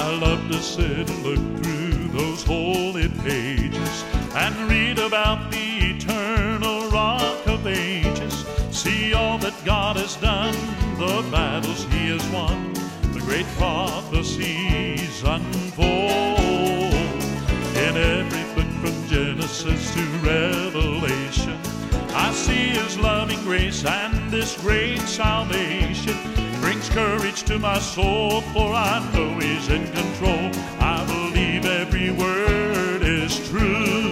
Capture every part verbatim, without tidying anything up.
I love to sit and look through those holy pages and read about the eternal Rock of Ages. See all that God has done, the battles He has won, the great prophecies unfold. In every book from Genesis to Revelation, I see His loving grace and this great salvation. Brings courage to my soul, for I know He's in control. I believe every word is true.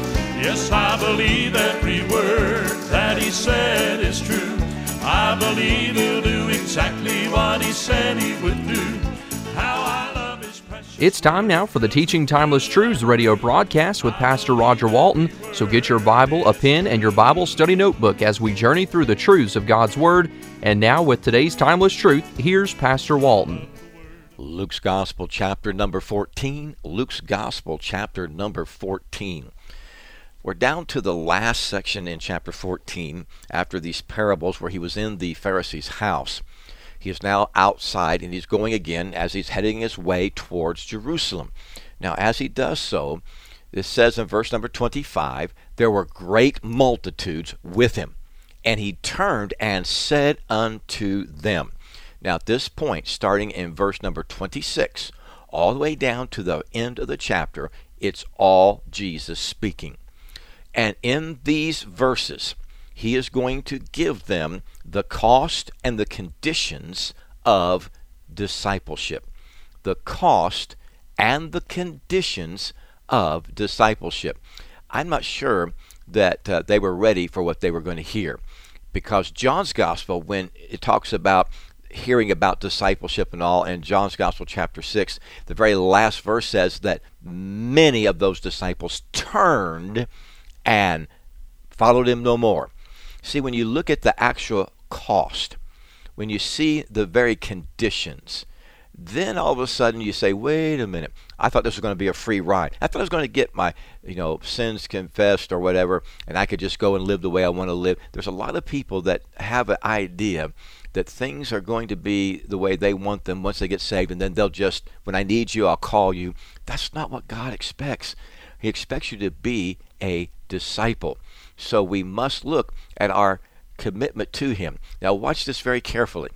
Yes, I believe every word that He said is true. I believe He'll do exactly what He said He would do. How I love His precious... It's time now for the Teaching Timeless Truths radio broadcast with Pastor Roger Walton. So get your Bible, a pen, and your Bible study notebook as we journey through the truths of God's Word. And now with today's Timeless Truth, here's Pastor Walton. Luke's Gospel, chapter number fourteen. Luke's Gospel, chapter number fourteen. We're down to the last section in chapter fourteen, after these parables where He was in the Pharisee's house. He is now outside, and He's going again as He's heading His way towards Jerusalem. Now, as He does so, it says in verse number twenty-five, there were great multitudes with Him, and He turned and said unto them. Now, at this point, starting in verse number twenty-six, all the way down to the end of the chapter, it's all Jesus speaking. And in these verses, He is going to give them the cost and the conditions of discipleship. The cost and the conditions of discipleship. I'm not sure that uh, they were ready for what they were going to hear, because John's Gospel, when it talks about hearing about discipleship and all, in John's Gospel chapter six, the very last verse says that many of those disciples turned and followed Him no more. See, when you look at the actual cost, when you see the very conditions, then all of a sudden you say, wait a minute, I thought this was going to be a free ride. I thought I was going to get my, you know, sins confessed or whatever, and I could just go and live the way I want to live. There's a lot of people that have an idea that things are going to be the way they want them once they get saved, and then they'll just, when I need you, I'll call you. That's not what God expects. He expects you to be a disciple. So we must look at our commitment to Him. Now watch this very carefully.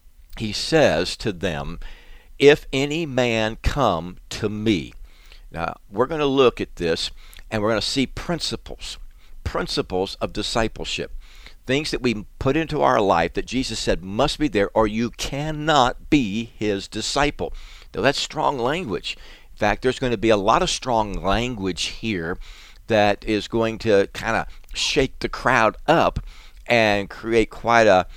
He says to them, if any man come to me. Now we're going to look at this, and we're going to see principles, principles of discipleship. Things that we put into our life that Jesus said must be there, or you cannot be His disciple. Now that's strong language. In fact, there's going to be a lot of strong language here that is going to kind of shake the crowd up and create quite a,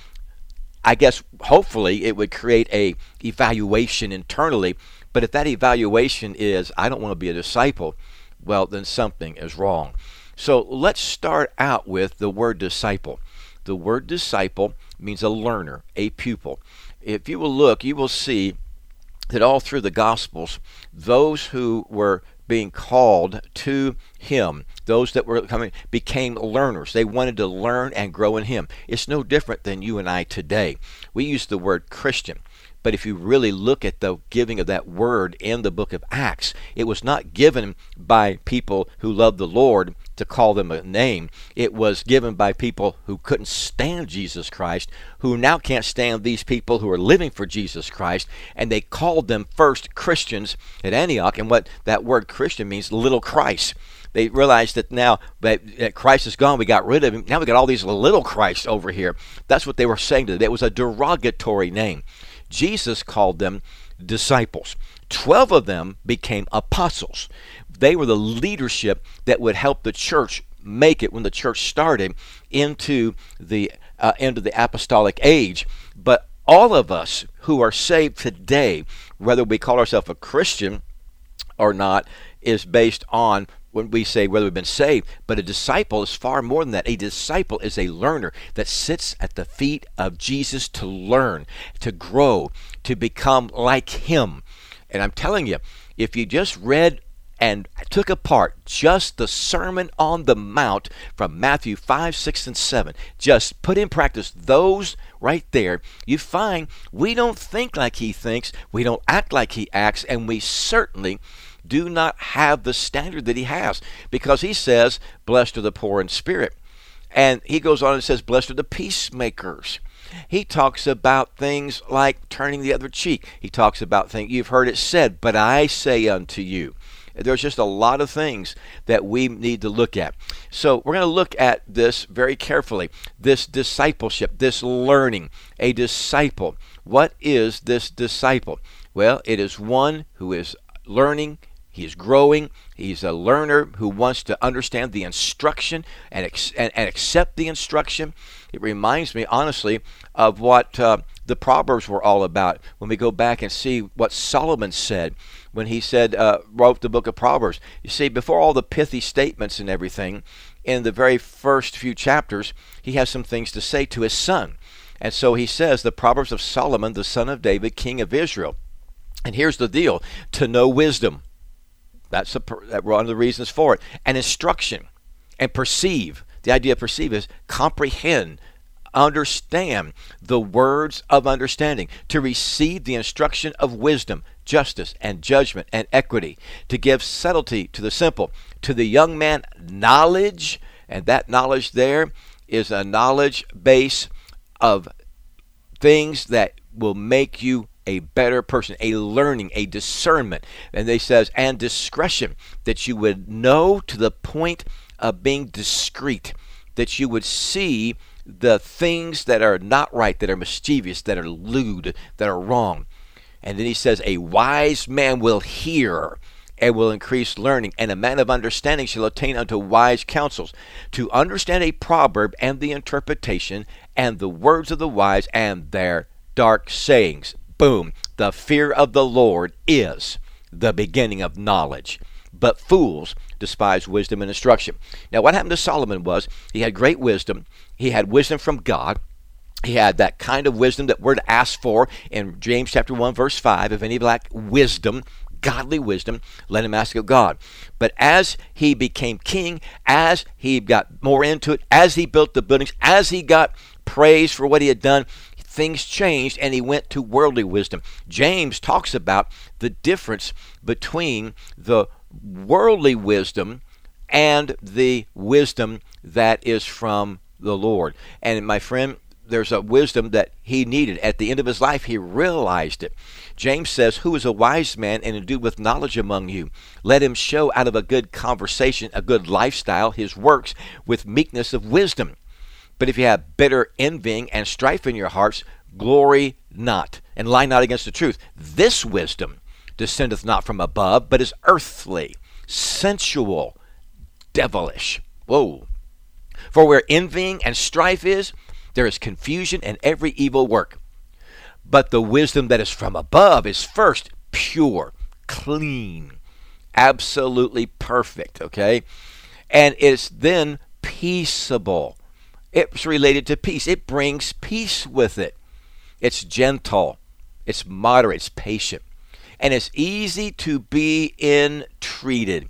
I guess, hopefully it would create a evaluation internally. But if that evaluation is, I don't want to be a disciple, well, then something is wrong. So let's start out with the word disciple. The word disciple means a learner, a pupil. If you will look, you will see that all through the Gospels, those who were being called to Him, those that were coming, became learners. They wanted to learn and grow in Him. It's no different than you and I today. We use the word Christian, but if you really look at the giving of that word in the book of Acts, it was not given by people who loved the Lord to call them a name. It was given by people who couldn't stand Jesus Christ, who now can't stand these people who are living for Jesus Christ, and they called them first Christians at Antioch. And what that word Christian means, little Christ. They realized that now that Christ is gone, we got rid of Him. Now we got all these little Christs over here. That's what they were saying to them. It was a derogatory name. Jesus called them disciples. Twelve of them became apostles. They were the leadership that would help the church make it when the church started into the uh, end of the apostolic age. But all of us who are saved today, whether we call ourselves a Christian or not, is based on when we say whether we've been saved. But a disciple is far more than that. A disciple is a learner that sits at the feet of Jesus to learn, to grow, to become like Him. And I'm telling you, if you just read and took apart just the Sermon on the Mount from Matthew five, six, and seven, just put in practice those right there, you find we don't think like he thinks, we don't act like he acts, and we certainly do not have the standard that he has, because he says, blessed are the poor in spirit. And he goes on and says, blessed are the peacemakers. He talks about things like turning the other cheek. He talks about things, you've heard it said, but I say unto you. There's just a lot of things that we need to look at. So we're going to look at this very carefully. This discipleship, this learning, a disciple. What is this disciple? Well, it is one who is learning. He is growing. He's a learner who wants to understand the instruction and, ex- and, and accept the instruction. It reminds me, honestly, of what uh, the Proverbs were all about. When we go back and see what Solomon said when he said, uh, wrote the book of Proverbs. You see, before all the pithy statements and everything, in the very first few chapters, he has some things to say to his son. And so he says, the Proverbs of Solomon, the son of David, king of Israel. And here's the deal, to know wisdom. That's, a, that's one of the reasons for it. And instruction. And perceive. The idea of perceive is comprehend, understand the words of understanding, to receive the instruction of wisdom, justice, and judgment, and equity, to give subtlety to the simple, to the young man knowledge, and that knowledge there is a knowledge base of things that will make you a better person, a learning, a discernment. And they says, and discretion, that you would know to the point of being discreet, that you would see the things that are not right, that are mischievous, that are lewd, that are wrong. And then he says, a wise man will hear and will increase learning, and a man of understanding shall attain unto wise counsels. To understand a proverb and the interpretation and the words of the wise and their dark sayings. Boom. The fear of the Lord is the beginning of knowledge, but fools despise wisdom and instruction. Now, what happened to Solomon was he had great wisdom. He had wisdom from God. He had that kind of wisdom that we're to ask for in James chapter one, verse five. If any lack wisdom, godly wisdom, let him ask of God. But as he became king, as he got more into it, as he built the buildings, as he got praise for what he had done, things changed and he went to worldly wisdom. James talks about the difference between the worldly wisdom and the wisdom that is from the Lord. And my friend, there's a wisdom that he needed. At the end of his life, he realized it. James says, who is a wise man and endued with knowledge among you? Let him show out of a good conversation, a good lifestyle, his works with meekness of wisdom. But if you have bitter envying and strife in your hearts, glory not, and lie not against the truth. This wisdom descendeth not from above, but is earthly, sensual, devilish. Whoa. For where envying and strife is, there is confusion and every evil work. But the wisdom that is from above is first pure, clean, absolutely perfect, okay? And it's then peaceable. It's related to peace. It brings peace with it. It's gentle. It's moderate. It's patient. And it's easy to be entreated.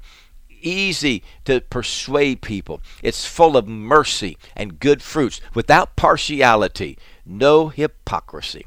Easy to persuade people. It's full of mercy and good fruits, without partiality, no hypocrisy.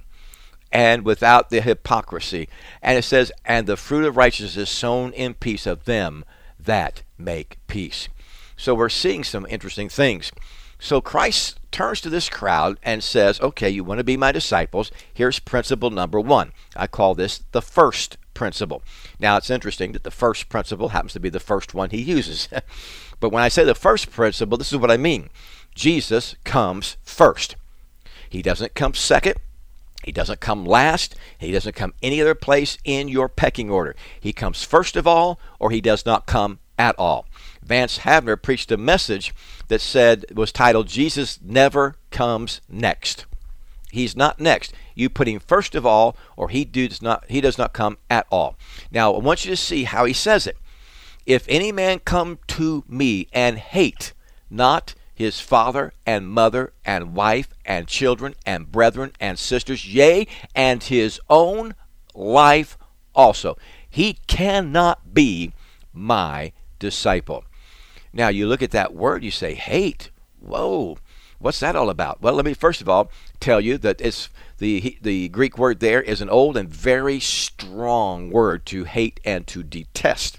And without the hypocrisy. And it says, and the fruit of righteousness is sown in peace of them that make peace. So we're seeing some interesting things. So Christ turns to this crowd and says, okay, you want to be my disciples. Here's principle number one. I call this the first principle. Now, it's interesting that the first principle happens to be the first one he uses. But when I say the first principle, this is what I mean. Jesus comes first. He doesn't come second. He doesn't come last. He doesn't come any other place in your pecking order. He comes first of all, or he does not come at all. Vance Havner preached a message that said, was titled, Jesus Never Comes Next. He's not next. You put him first of all, or he does not, he does not come at all. Now, I want you to see how he says it. If any man come to me and hate not his father and mother and wife and children and brethren and sisters, yea, and his own life also, he cannot be my disciple. Now, you look at that word, you say, hate. Whoa, what's that all about? Well, let me first of all tell you that it's the the Greek word there is an old and very strong word to hate and to detest.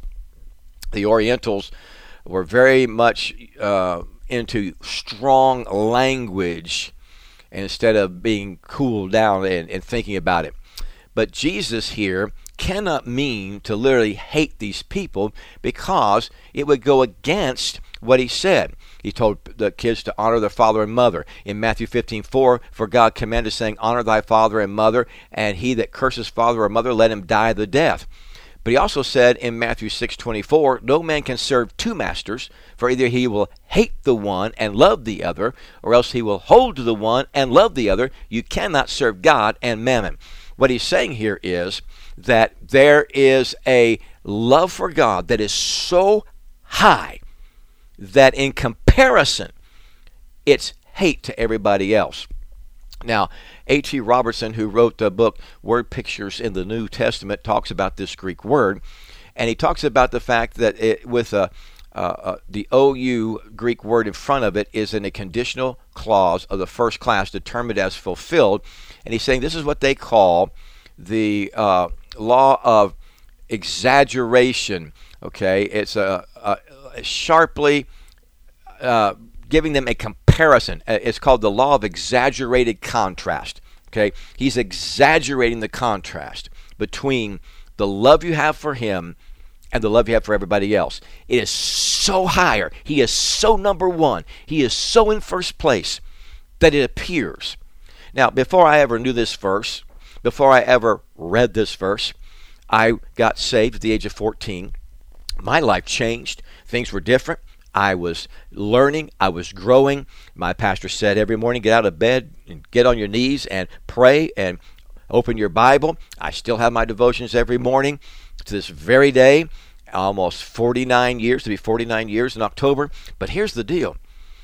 The Orientals were very much uh, into strong language instead of being cooled down and, and thinking about it. But Jesus here cannot mean to literally hate these people, because it would go against what he said. He told the kids to honor their father and mother. In Matthew fifteen four, for God commanded, saying, honor thy father and mother, and he that curses father or mother, let him die the death. But he also said in Matthew six twenty-four, no man can serve two masters, for either he will hate the one and love the other, or else he will hold to the one and love the other. You cannot serve God and mammon. What he's saying here is that there is a love for God that is so high that in comparison, it's hate to everybody else. Now, A T Robertson, who wrote the book Word Pictures in the New Testament, talks about this Greek word, and he talks about the fact that it, with a, uh, uh, the O U Greek word in front of it is in a conditional clause of the first class determined as fulfilled, and he's saying this is what they call the uh, law of exaggeration. Okay, it's a, a, a sharply uh, giving them a comparison. It's called the law of exaggerated contrast. Okay, he's exaggerating the contrast between the love you have for him and the love you have for everybody else. It is so higher. He is so number one. He is so in first place that it appears. Now, before I ever knew this verse, before I ever read this verse, I got saved at the age of fourteen. My life changed. Things were different. I was learning. I was growing. My pastor said every morning, get out of bed and get on your knees and pray and open your Bible. I still have my devotions every morning to this very day, almost forty-nine years, to be forty-nine years in October. But here's the deal.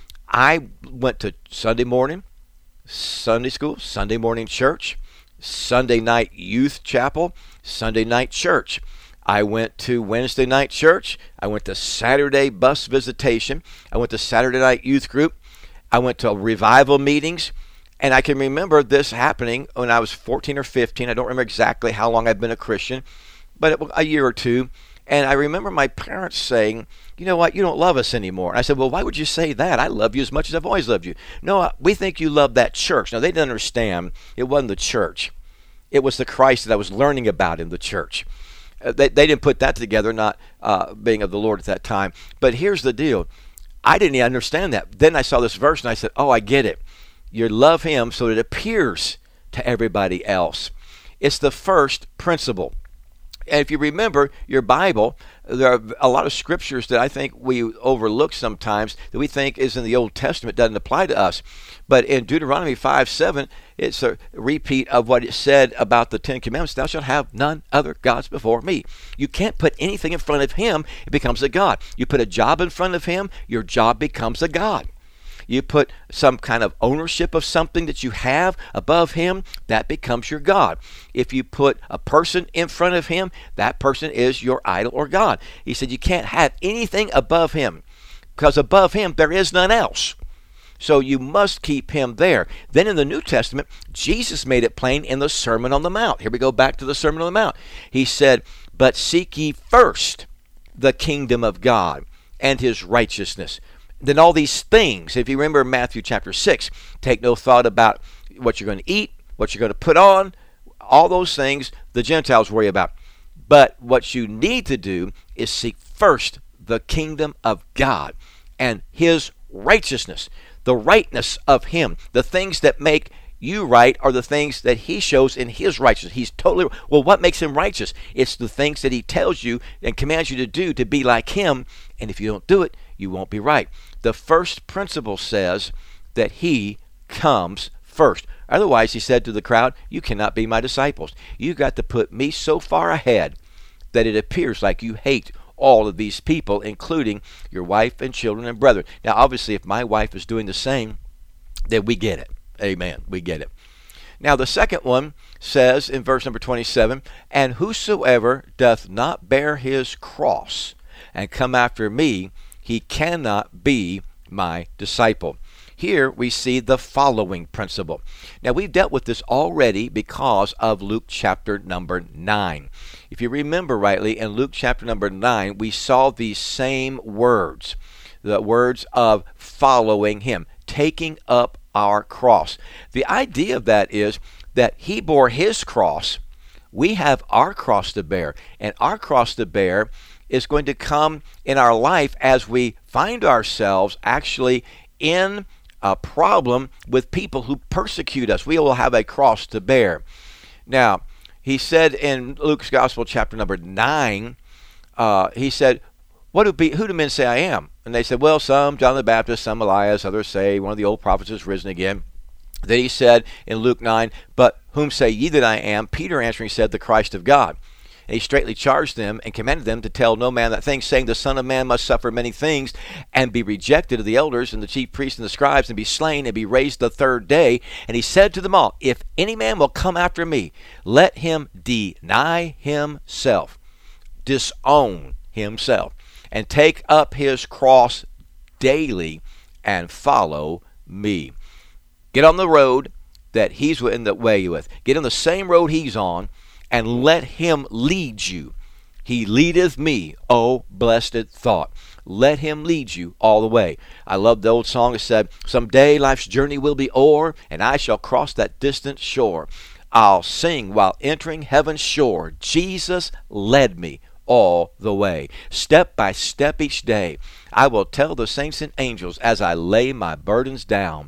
I went to Sunday morning, Sunday school, Sunday morning church, Sunday night youth chapel, Sunday night church. I went to Wednesday night church. I went to Saturday bus visitation. I went to Saturday night youth group. I went to revival meetings. And I can remember this happening when I was fourteen or fifteen. I don't remember exactly how long I've been a Christian, but a year or two. And I remember my parents saying, you know what, you don't love us anymore. And I said, well, why would you say that? I love you as much as I've always loved you. No, we think you love that church. Now, they didn't understand it wasn't the church. It was the Christ that I was learning about in the church. Uh, they, they didn't put that together, not uh, being of the Lord at that time. But here's the deal. I didn't even understand that. Then I saw this verse and I said, oh, I get it. You love him so that it appears to everybody else. It's the first principle. And if you remember your Bible, there are a lot of scriptures that I think we overlook sometimes that we think is in the Old Testament, doesn't apply to us. But in Deuteronomy five seven, it's a repeat of what it said about the Ten Commandments. Thou shalt have none other gods before me. You can't put anything in front of him, it becomes a god. You put a job in front of him, your job becomes a god. You put some kind of ownership of something that you have above him, that becomes your God. If you put a person in front of him, that person is your idol or God. He said you can't have anything above him, because above him there is none else. So you must keep him there. Then in the New Testament, Jesus made it plain in the Sermon on the Mount. Here we go back to the Sermon on the Mount. He said, but seek ye first the kingdom of God and his righteousness. Then all these things, if you remember Matthew chapter six, take no thought about what you're going to eat, what you're going to put on, all those things the Gentiles worry about. But what you need to do is seek first the kingdom of God and his righteousness, the rightness of him. The things that make you right are the things that he shows in his righteousness. He's totally, well, what makes him righteous? It's the things that he tells you and commands you to do to be like him. And if you don't do it, you won't be right. The first principle says that he comes first. Otherwise, he said to the crowd, you cannot be my disciples. You got to put me so far ahead that it appears like you hate all of these people, including your wife and children and brethren. Now, obviously, if my wife is doing the same, then we get it. Amen. We get it. Now, the second one says in verse number twenty-seven, and whosoever doth not bear his cross and come after me, he cannot be my disciple. Here we see the following principle. Now, we've dealt with this already because of Luke chapter number nine. If you remember rightly, in Luke chapter number nine, we saw these same words, the words of following him, taking up our cross. The idea of that is that he bore his cross. We have our cross to bear, and our cross to bear is going to come in our life as we find ourselves actually in a problem with people who persecute us. We will have a cross to bear. Now, he said in Luke's Gospel, chapter number nine, uh, he said, "What do be, who do men say I am?" And they said, "Well, some John the Baptist, some Elias, others say one of the old prophets has risen again." Then he said in Luke nine, "But whom say ye that I am?" Peter answering said, "The Christ of God." And he straightly charged them and commanded them to tell no man that thing, saying, "The Son of Man must suffer many things, and be rejected of the elders and the chief priests and the scribes, and be slain, and be raised the third day." And he said to them all, "If any man will come after me, let him deny himself, disown himself, and take up his cross daily, and follow me." Get on the road that he's in the way with. Get on the same road he's on, and let him lead you. He leadeth me, oh blessed thought. Let him lead you all the way. I love the old song that said, "Someday life's journey will be o'er, and I shall cross that distant shore. I'll sing while entering heaven's shore. Jesus led me all the way. Step by step each day, I will tell the saints and angels as I lay my burdens down.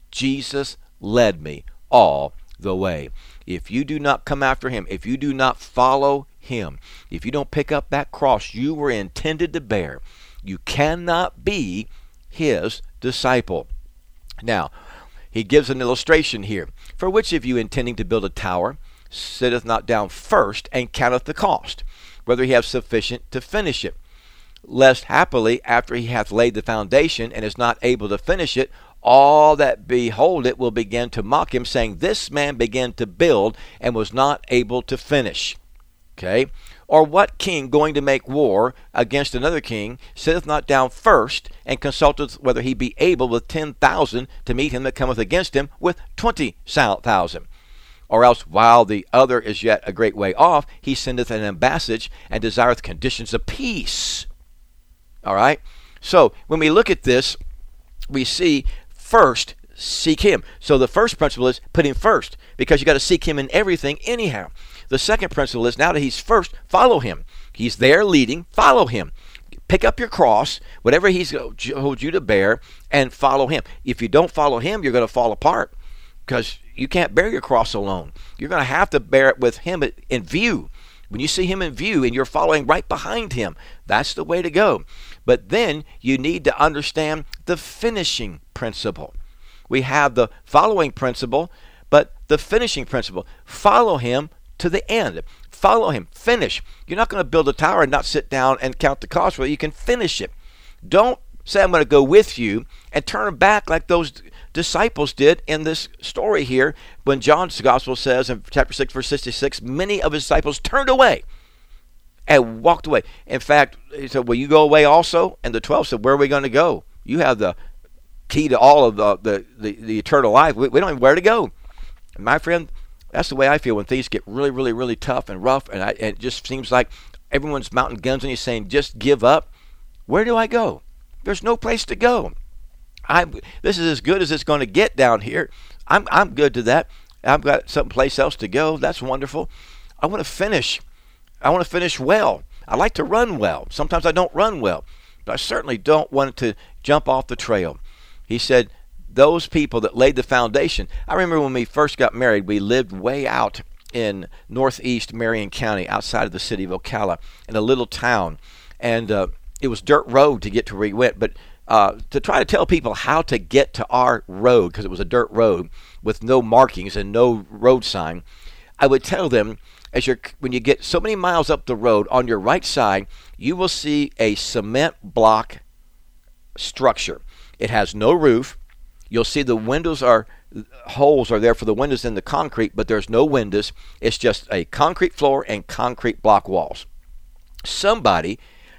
Jesus led me all the way." If you do not come after him, if you do not follow him, if you don't pick up that cross you were intended to bear, you cannot be his disciple. Now, he gives an illustration here. "For which of you intending to build a tower sitteth not down first and counteth the cost, whether he have sufficient to finish it? Lest happily after he hath laid the foundation and is not able to finish it, all that behold it will begin to mock him, saying, This man began to build and was not able to finish." Okay? "Or what king going to make war against another king sitteth not down first and consulteth whether he be able with ten thousand to meet him that cometh against him with twenty thousand? Or else, while the other is yet a great way off, he sendeth an ambassage and desireth conditions of peace." All right? So, when we look at this, we see first, seek him. So the first principle is put him first, because you got to seek him in everything anyhow. The second principle is now that he's first, follow him. He's there leading, follow him. Pick up your cross, whatever he's told you to bear, and follow him. If you don't follow him, you're going to fall apart, because you can't bear your cross alone. You're going to have to bear it with him in view. When you see him in view and you're following right behind him, that's the way to go. But then you need to understand the finishing principle. We have the following principle, but the finishing principle. Follow him to the end. Follow him. Finish. You're not going to build a tower and not sit down and count the cost. Well, you can finish it. Don't say, "I'm going to go with you," and turn back like those disciples did in this story here, when John's gospel says in chapter six, verse sixty-six, many of his disciples turned away and walked away. In fact, he said, "Will you go away also?" And the twelve said, "Where are we going to go? You have the key to all of the, the, the, the eternal life. We, we don't know where to go." And my friend, that's the way I feel when things get really, really, really tough and rough, and, I, and it just seems like everyone's mounting guns on you saying, "Just give up." Where do I go? There's no place to go. I this is as good as it's going to get down here. I'm I'm good to that. I've got someplace else to go. That's wonderful. I want to finish. I want to finish well. I like to run well. Sometimes I don't run well, but I certainly don't want to jump off the trail. He said, those people that laid the foundation. I remember when we first got married, we lived way out in northeast Marion County, outside of the city of Ocala, in a little town, and uh, it was dirt road to get to where we went, but Uh, to try to tell people how to get to our road, because it was a dirt road with no markings and no road sign, I would tell them, as you're, when you get so many miles up the road, on your right side, you will see a cement block structure. It has no roof. You'll see the windows are, holes are there for the windows in the concrete, but there's no windows. It's just a concrete floor and concrete block walls. Somebody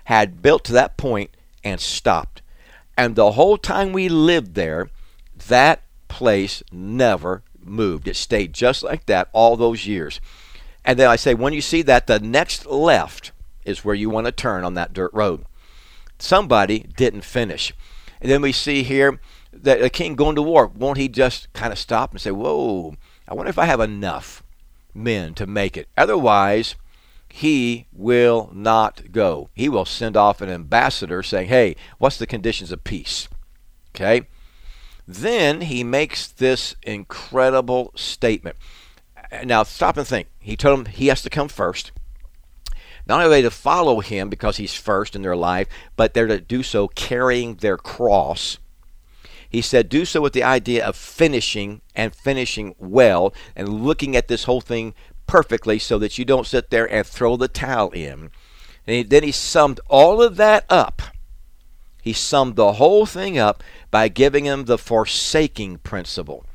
had built to that point and stopped. And the whole time we lived there, that place never moved. It stayed just like that all those years. And then I say, when you see that, the next left is where you want to turn on that dirt road. Somebody didn't finish. And then we see here that a king going to war, won't he just kind of stop and say, whoa, I wonder if I have enough men to make it. Otherwise, he will not go. He will send off an ambassador saying, hey, what's the conditions of peace? Okay? Then he makes this incredible statement. Now, stop and think. He told him he has to come first. Not only are they to follow him because he's first in their life, but they're to do so carrying their cross. He said, do so with the idea of finishing and finishing well and looking at this whole thing perfectly so that you don't sit there and throw the towel in. And he, then he summed all of that up. He summed the whole thing up by giving him the forsaking principle.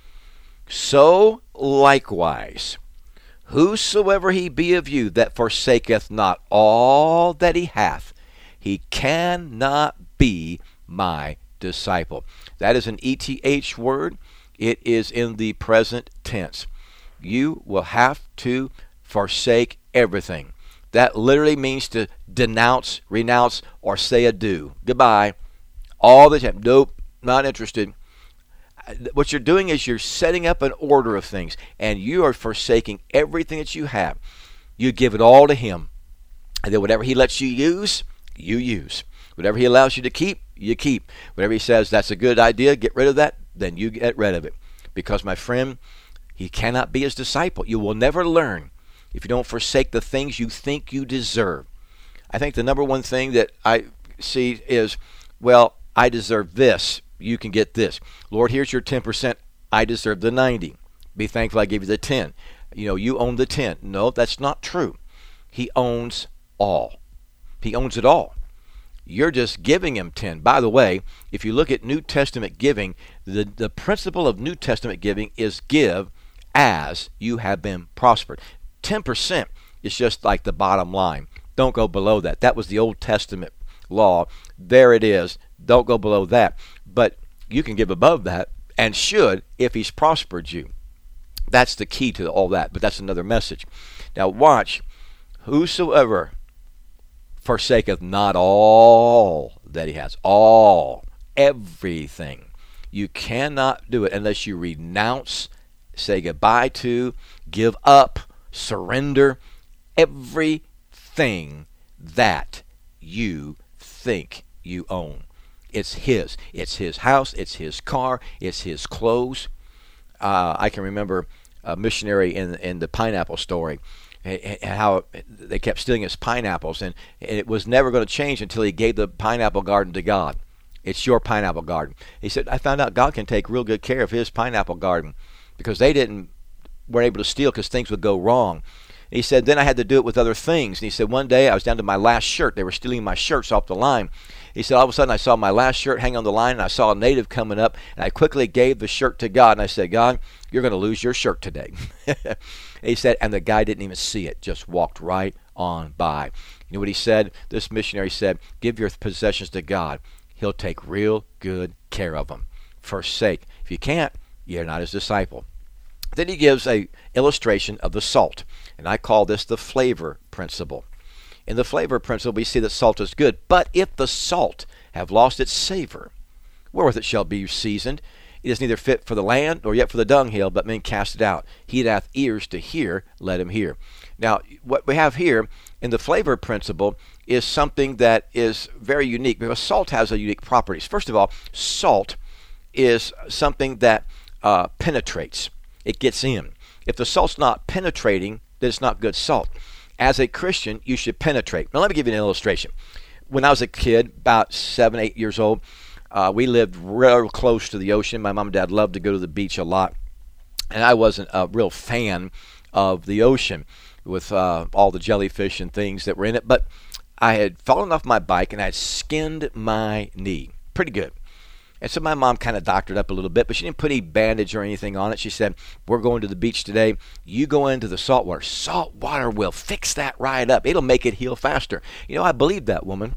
So likewise, whosoever he be of you that forsaketh not all that he hath, he cannot be my disciple. That is an E T H word. It is in the present tense. You will have to forsake everything. That literally means to denounce, renounce, or say adieu. Goodbye. All the time. Nope, not interested. What you're doing is you're setting up an order of things, and you are forsaking everything that you have. You give it all to him. And then whatever he lets you use, you use. Whatever he allows you to keep, you keep. Whatever he says, that's a good idea, get rid of that, then you get rid of it. Because, my friend, he cannot be his disciple. You will never learn if you don't forsake the things you think you deserve. I think the number one thing that I see is, well, I deserve this. You can get this. Lord, here's your ten percent. I deserve the ninety. Be thankful I gave you the ten. You know, you own the ten. No, that's not true. He owns all. He owns it all. You're just giving him ten. By the way, if you look at New Testament giving, the, the principle of New Testament giving is give as you have been prospered. ten percent is just like the bottom line. Don't go below that. That was the Old Testament law. There it is. Don't go below that. But you can give above that and should if he's prospered you. That's the key to all that. But that's another message. Now watch. Whosoever forsaketh not all that he has. All. Everything. You cannot do it unless you renounce, say goodbye to, give up, surrender everything that you think you own. It's his. It's his house. It's his car. It's his clothes. Uh, I can remember a missionary in in the pineapple story, how they kept stealing his pineapples, and it was never going to change until he gave the pineapple garden to God. It's your pineapple garden. He said, I found out God can take real good care of his pineapple garden because they didn't weren't able to steal because things would go wrong. He said, then I had to do it with other things. And he said, one day I was down to my last shirt. They were stealing my shirts off the line. He said, all of a sudden I saw my last shirt hang on the line, and I saw a native coming up, and I quickly gave the shirt to God, and I said, God, you're going to lose your shirt today. He said, and the guy didn't even see it, just walked right on by. You know what he said? This missionary said, give your possessions to God. He'll take real good care of them. Forsake. If you can't, you're not his disciple. Then he gives a illustration of the salt, and I call this the flavor principle. In the flavor principle, we see that salt is good, but if the salt have lost its savor, wherewith it shall be seasoned, it is neither fit for the land nor yet for the dunghill, but men cast it out. He that hath ears to hear, let him hear. Now, what we have here in the flavor principle is something that is very unique, because salt has a unique properties. First of all, salt is something that uh, penetrates. It gets in. If the salt's not penetrating, then it's not good salt. As a Christian, you should penetrate. Now, let me give you an illustration. When I was a kid, about seven, eight years old, uh, we lived real close to the ocean. My mom and dad loved to go to the beach a lot, and I wasn't a real fan of the ocean with uh, all the jellyfish and things that were in it. But I had fallen off my bike, and I had skinned my knee. Pretty good. And so my mom kind of doctored up a little bit, but she didn't put any bandage or anything on it. She said, we're going to the beach today. You go into the salt water. Salt water will fix that right up. It'll make it heal faster. You know, I believed that woman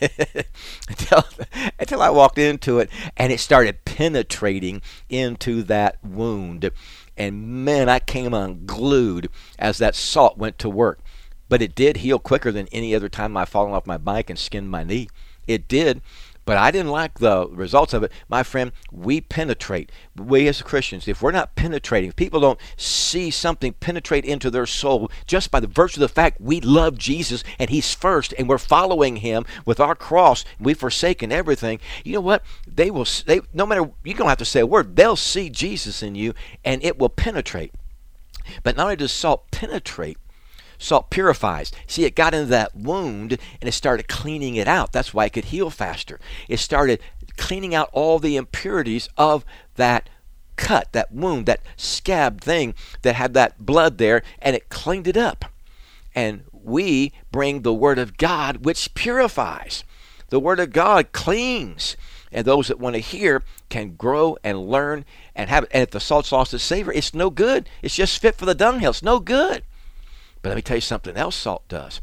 until, until I walked into it, and it started penetrating into that wound. And man, I came unglued as that salt went to work. But it did heal quicker than any other time I've fallen off my bike and skinned my knee. It did. But I didn't like the results of it. My friend, we penetrate. We as Christians, if we're not penetrating, if people don't see something penetrate into their soul just by the virtue of the fact we love Jesus and He's first and we're following Him with our cross, we've forsaken everything, you know what? They will, they, no matter, you don't have to say a word, they'll see Jesus in you and it will penetrate. But not only does salt penetrate, salt purifies. See, it got into that wound and it started cleaning it out. That's why it could heal faster. It started cleaning out all the impurities of that cut, that wound, that scabbed thing that had that blood there, and it cleaned it up. And we bring the Word of God, which purifies. The Word of God cleans. And those that want to hear can grow and learn and have it. And if the salt's lost its savor, it's no good. It's just fit for the dunghill. It's no good. But let me tell you something else salt does.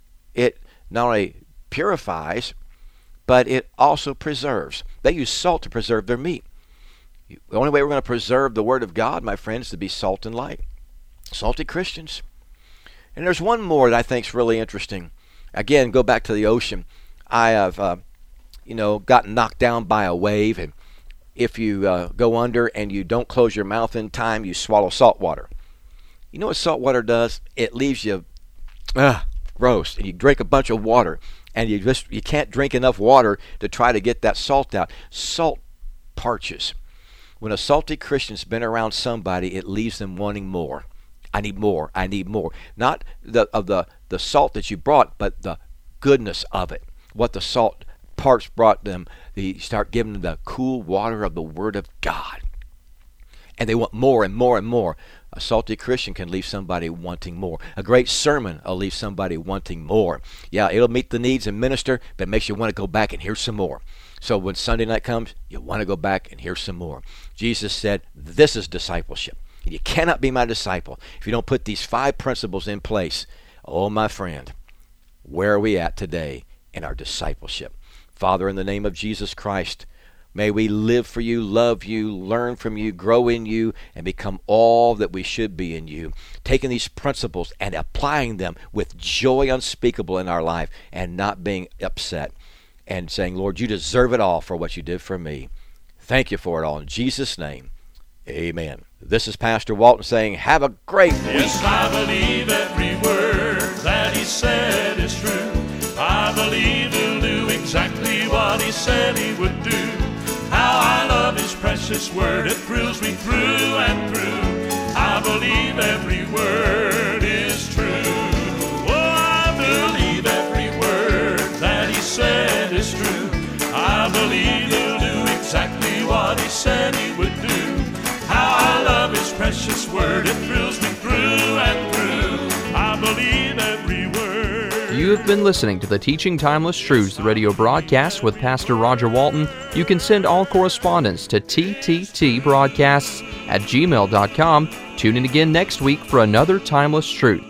It not only purifies, but it also preserves. They use salt to preserve their meat. The only way we're going to preserve the Word of God, my friends, is to be salt and light. Salty Christians. And there's one more that I think is really interesting. Again, go back to the ocean. I have, uh, you know, gotten knocked down by a wave, and if you uh, go under and you don't close your mouth in time, you swallow salt water. You know what salt water does? It leaves you uh, gross, and you drink a bunch of water, and you just you can't drink enough water to try to get that salt out. Salt parches. When a salty Christian's been around somebody, it leaves them wanting more. I need more. I need more. Not the of the, the salt that you brought, but the goodness of it. What the salt parts brought them. They start giving them the cool water of the Word of God. And they want more and more and more. A salty Christian can leave somebody wanting more. A great sermon will leave somebody wanting more. Yeah, it'll meet the needs and minister, but it makes you want to go back and hear some more. So when Sunday night comes, you want to go back and hear some more. Jesus said, this is discipleship. And you cannot be my disciple if you don't put these five principles in place. Oh, my friend, where are we at today in our discipleship? Father, in the name of Jesus Christ, may we live for you, love you, learn from you, grow in you, and become all that we should be in you. Taking these principles and applying them with joy unspeakable in our life and not being upset and saying, Lord, you deserve it all for what you did for me. Thank you for it all. In Jesus' name, amen. This is Pastor Walton saying, have a great week. Yes, I believe every word that He said is true. I believe He'll do exactly what He said He would do. How I love His precious word, it thrills me through and through. I believe every word is true. Oh, I believe every word that He said is true. I believe He'll do exactly what He said He would do. How I love His precious word, it thrills me through and through. I believe every word. You have been listening to the Teaching Timeless Truths radio broadcast with Pastor Roger Walton. You can send all correspondence to t t t broadcasts at gmail dot com. Tune in again next week for another Timeless Truth.